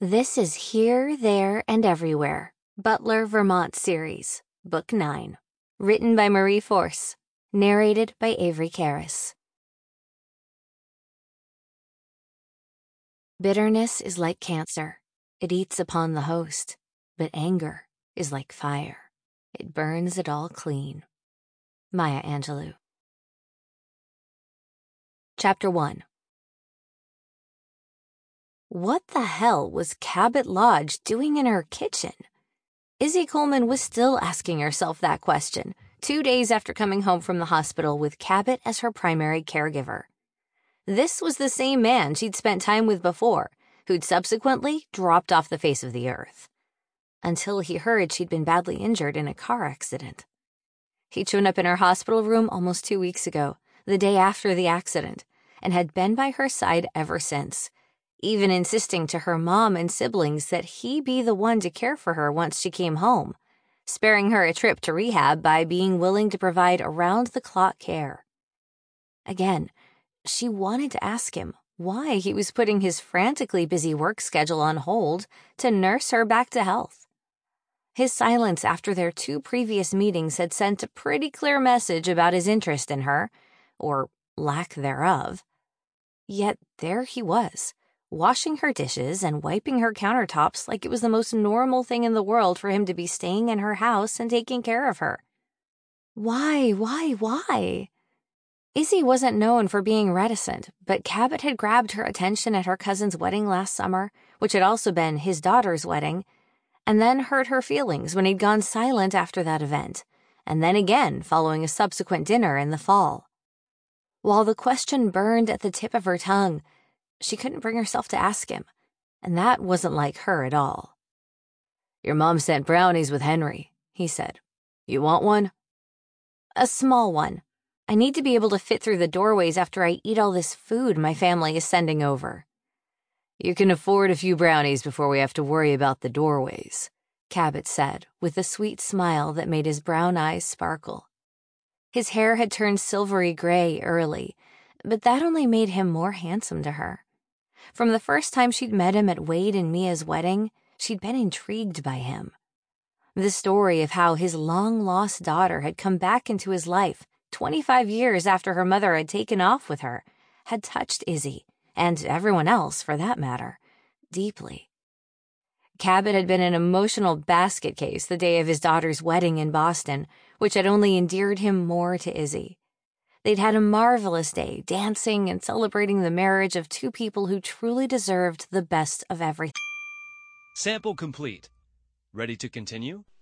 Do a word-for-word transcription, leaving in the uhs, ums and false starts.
This is Here, There, and Everywhere, Butler, Vermont series, Book nine. Written by Marie Force. Narrated by Avery Karras. Bitterness is like cancer. It eats upon the host. But anger is like fire. It burns it all clean. Maya Angelou. Chapter one. What the hell was Cabot Lodge doing in her kitchen? Izzy Coleman was still asking herself that question, two days after coming home from the hospital with Cabot as her primary caregiver. This was the same man she'd spent time with before, who'd subsequently dropped off the face of the earth. Until he heard she'd been badly injured in a car accident. He'd shown up in her hospital room almost two weeks ago, the day after the accident, and had been by her side ever since, even insisting to her mom and siblings that he be the one to care for her once she came home, sparing her a trip to rehab by being willing to provide around-the-clock care. Again, she wanted to ask him why he was putting his frantically busy work schedule on hold to nurse her back to health. His silence after their two previous meetings had sent a pretty clear message about his interest in her, or lack thereof. Yet there he was, washing her dishes and wiping her countertops like it was the most normal thing in the world for him to be staying in her house and taking care of her. Why, why, why? Izzy wasn't known for being reticent, but Cabot had grabbed her attention at her cousin's wedding last summer, which had also been his daughter's wedding, and then hurt her feelings when he'd gone silent after that event, and then again following a subsequent dinner in the fall. While the question burned at the tip of her tongue, she couldn't bring herself to ask him, and that wasn't like her at all. "Your mom sent brownies with Henry," he said. "You want one?" "A small one. I need to be able to fit through the doorways after I eat all this food my family is sending over." "You can afford a few brownies before we have to worry about the doorways," Cabot said, with a sweet smile that made his brown eyes sparkle. His hair had turned silvery gray early, but that only made him more handsome to her. From the first time she'd met him at Wade and Mia's wedding, she'd been intrigued by him. The story of how his long-lost daughter had come back into his life twenty-five years after her mother had taken off with her had touched Izzy, and everyone else for that matter, deeply. Cabot had been an emotional basket case the day of his daughter's wedding in Boston, which had only endeared him more to Izzy. They'd had a marvelous day, dancing and celebrating the marriage of two people who truly deserved the best of everything. Sample complete. Ready to continue?